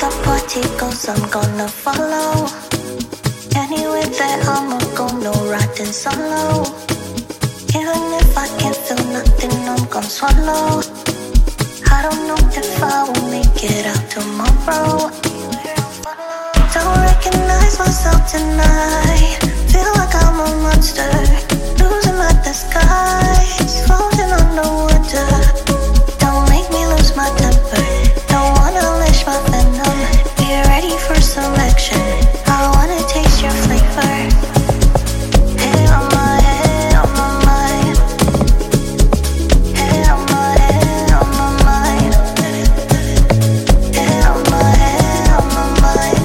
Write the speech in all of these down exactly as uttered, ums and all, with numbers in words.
the party goes, I'm gonna follow. Anywhere that I'ma go, no riding solo. Even if I can't feel nothing, I'm gonna swallow. I don't know if I will make it out tomorrow. Don't recognize myself tonight. Feel like I'm a monster, losing my disguise, floating underwater. Don't make me lose my temper. Don't wanna unleash my venom. Get ready for some action. I wanna taste your flavor. Head on my head, on my mind. Head on my head, on my mind. Head on my head, on my mind.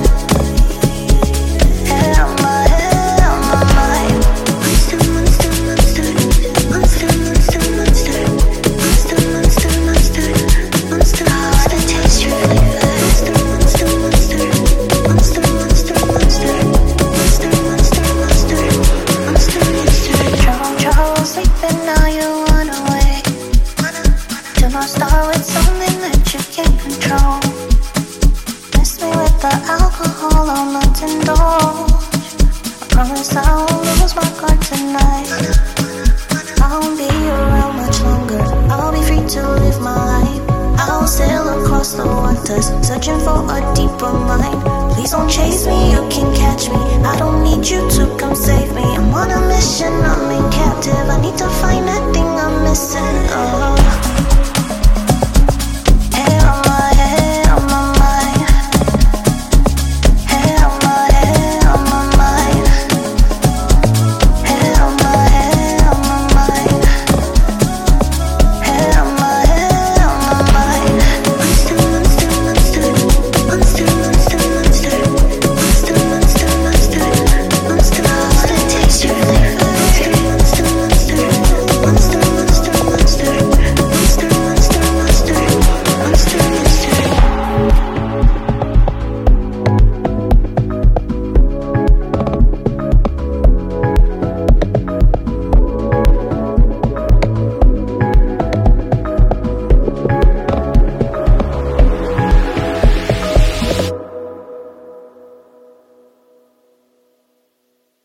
Head on my head, on my mind. Monster, monster, monster. Monster, monster, monster. Monster, monster, monster. Monster, I wanna taste your flavor. Monster, monster, monster. Monster, monster, monster. Monster, monster, monster. Monster, monster. Trouble, trouble, sleeping now you run away. To not start with something that you can't control. Miss me with the alcohol, I'll not indulge. I promise I won't lose my guard tonight. I won't be around much longer. I'll be free to live my life. I'll sail across the waters, searching for a deeper mind. Please don't chase me, you can catch me. I don't need you to come save me. I'm on a mission, I'm in captive. I need to find that thing I'm missing. Oh.